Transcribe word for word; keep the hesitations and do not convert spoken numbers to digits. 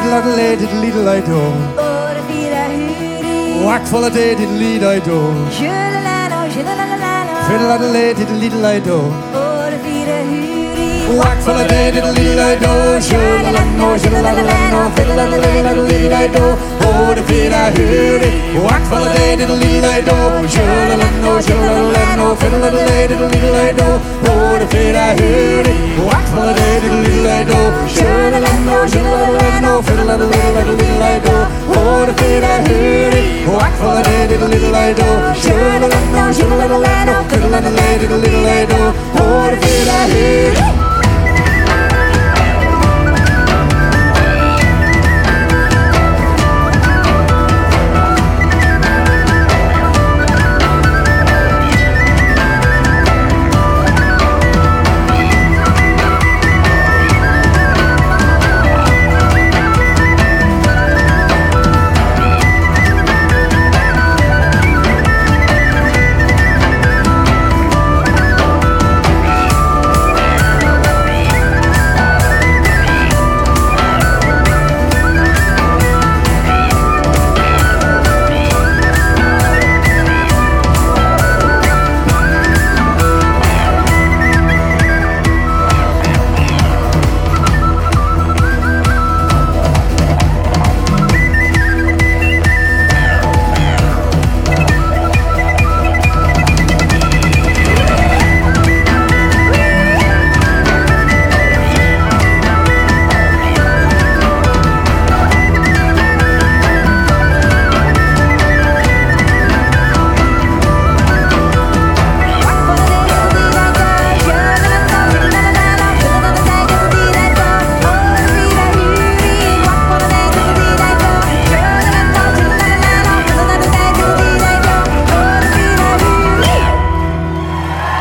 fiddle lay diddle diddle I do. Whack full of day diddle lead I do. Fiddle lay diddle diddle I do. Whack full of day diddle diddle I do. Shiddle-a-no, shiddle-a-no, fiddle-a-diddle I do. Oh, the feet I hear it. Whack full of day diddle diddle I do. Shiddle-a-no, shiddle-a-no, fiddle-a-diddle I do. Oh, the feet I hear it. Whack full of day diddle diddle I do. Shiddle-a-no, shiddle-a-no, fiddle-a-diddle I do. Oh, the feet I hear it. Whack full of day diddle I do. Shiddle-a-no, shiddle-a-no, fiddle-a-diddle I do. Oh, the feet I hear it.